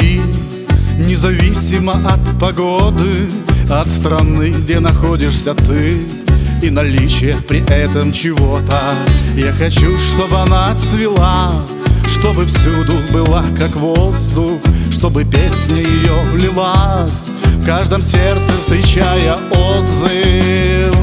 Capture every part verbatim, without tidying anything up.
любви, независимо от погоды, от страны, где находишься ты, и наличие при этом чего-то. Я хочу, чтобы она цвела, чтобы всюду была как воздух, чтобы песня ее лилась в каждом сердце, встречая отзыв.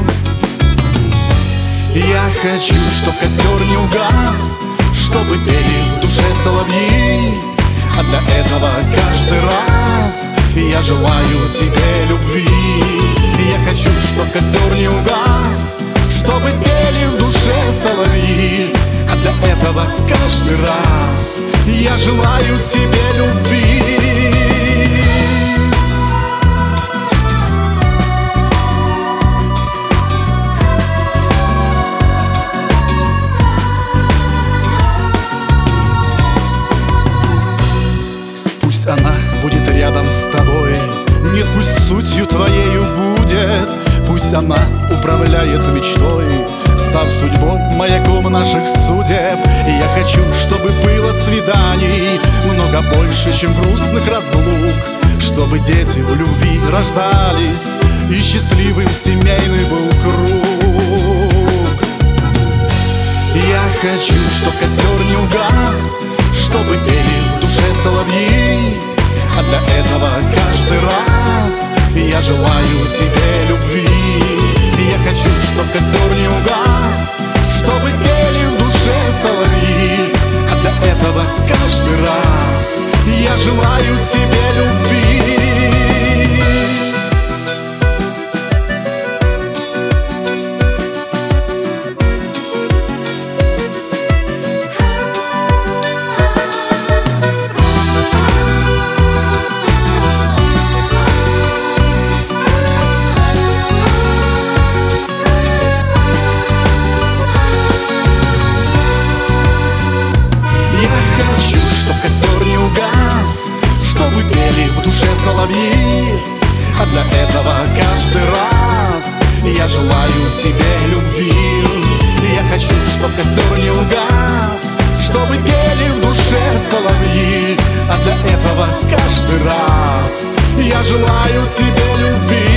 Я хочу, чтоб костер не угас, чтобы пели в душе соловьи, а для этого каждый раз я желаю тебе любви. Я хочу, чтоб костер не угас, чтобы пели в душе соловьи, а для этого каждый раз я желаю тебе любви. Пусть она будет рядом с тобой, нет, пусть сутью твоею будет, пусть она управляет мечтой, став судьбой маяком наших судеб. И я хочу, чтобы было свиданий много больше, чем грустных разлук, чтобы дети в любви рождались и счастливым семейный был круг. Я хочу, чтоб костер не угас, чтобы пели в душе соловьи, а для этого каждый раз я желаю тебе любви. Я хочу, чтоб костер не угас, чтобы пели в душе соловьи, а для этого каждый раз я желаю тебе любви. Чтобы пели в душе соловьи, а для этого каждый раз я желаю тебе любви. Я хочу, чтоб костер не угас, чтобы пели в душе соловьи, а для этого каждый раз я желаю тебе любви.